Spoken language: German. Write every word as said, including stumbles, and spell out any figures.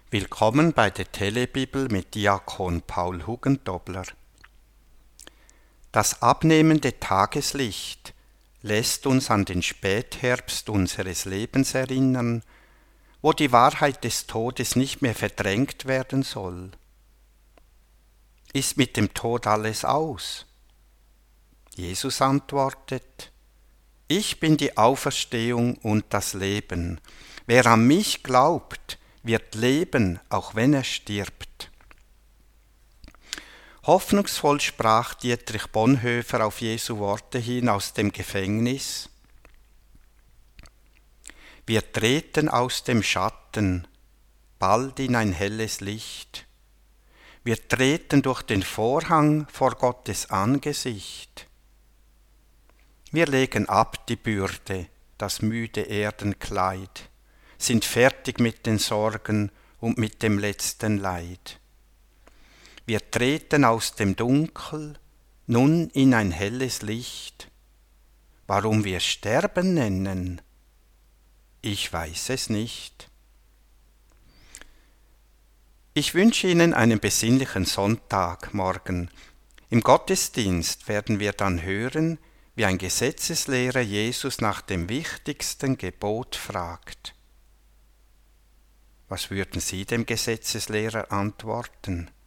Willkommen bei der Telebibel mit Diakon Paul Hugentobler. Das abnehmende Tageslicht lässt uns an den Spätherbst unseres Lebens erinnern, wo die Wahrheit des Todes nicht mehr verdrängt werden soll. Ist mit dem Tod alles aus? Jesus antwortet: Ich bin die Auferstehung und das Leben. Wer an mich glaubt, wird leben, auch wenn er stirbt. Hoffnungsvoll sprach Dietrich Bonhoeffer auf Jesu Worte hin aus dem Gefängnis: Wir treten aus dem Schatten bald in ein helles Licht. Wir treten durch den Vorhang vor Gottes Angesicht. Wir legen ab die Bürde, das müde Erdenkleid, sind fertig mit den Sorgen und mit dem letzten Leid. Wir treten aus dem Dunkel nun in ein helles Licht. Warum wir Sterben nennen, ich weiß es nicht. Ich wünsche Ihnen einen besinnlichen Sonntagmorgen. Im Gottesdienst werden wir dann hören, wie ein Gesetzeslehrer Jesus nach dem wichtigsten Gebot fragt. Was würden Sie dem Gesetzeslehrer antworten?